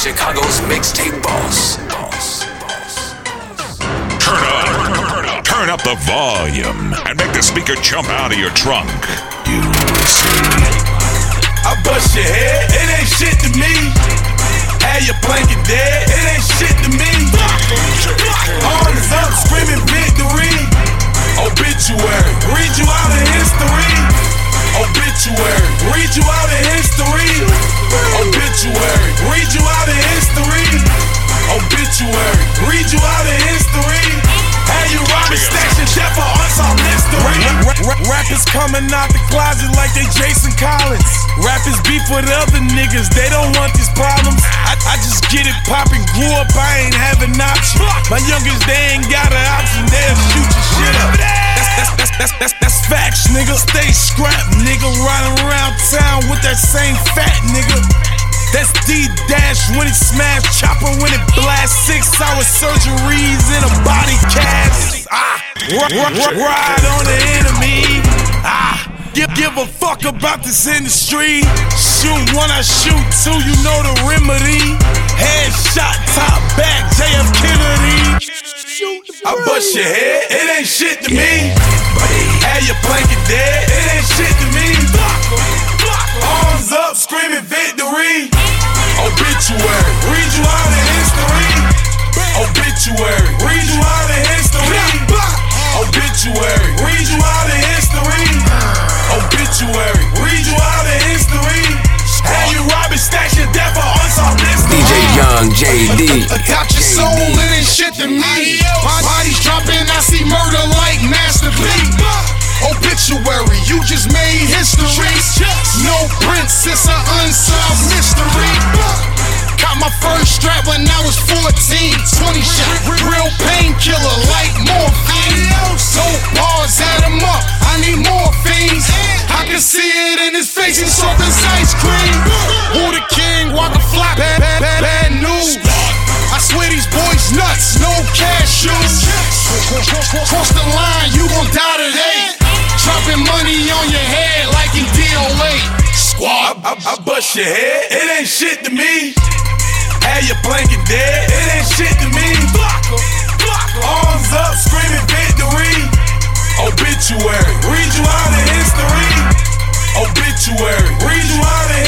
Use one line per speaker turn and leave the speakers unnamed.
Chicago's mixtape boss.
Turn up the volume and make the speaker jump out of your trunk.
I bust your head, it ain't shit to me. Have your blanket dead, it ain't shit to me. Arms up, screaming victory. Obituary, read you out of history. Obituary, read you out of history. Obituary, read you out of history. Obituary, read you out of history. Have you robbing stacks and death for unsolved mystery. Rappers coming out the closet like they Jason Collins. Rappers beef with other niggas, they don't want these problems. I just get it poppin', grew up, I ain't have an option. My youngest, they ain't got an option, they'll shoot your shit up. That's facts, nigga. Stay scrapped, nigga. Riding around town with that same fat nigga. That's D-Dash when he smash, chopper when it blast, 6-hour surgeries in a body cast. Ride on the enemy. Give a fuck about this industry. Shoot one, I shoot two, you know the remedy. Headshot, top back, JF Kennedy. I bust your head, it ain't shit to me. Have your blanket dead, it ain't shit to me. Arms up, screaming victory. Obituary, read you out of history. Obituary, read you out of history. Obituary, read you out of history. Obituary, read you out of history. How you robbing stacks your death for unsolved mystery.
DJ Young JD.
Adopt your soul, it ain't shit to me. Bodies dropping, I see murder like Master P. Obituary, you just made history. No prince, it's an unsolved mystery. Got my first strap when I was 14. 20 shot, real painkiller like morphine. Dope bars, add them up, I need morphine. I can see it in his face, he's soft as ice cream. Who the king, walk a flop, bad news. I swear these boys nuts, no cashews. Cross the line, you gon' die today. Dropping money on your head like in DOA.
Squad, I bust your head, it ain't shit to me. Have your blanket dead, it ain't shit to me. Arms up, screaming victory. Obituary, read you out of history. Obituary, read you out of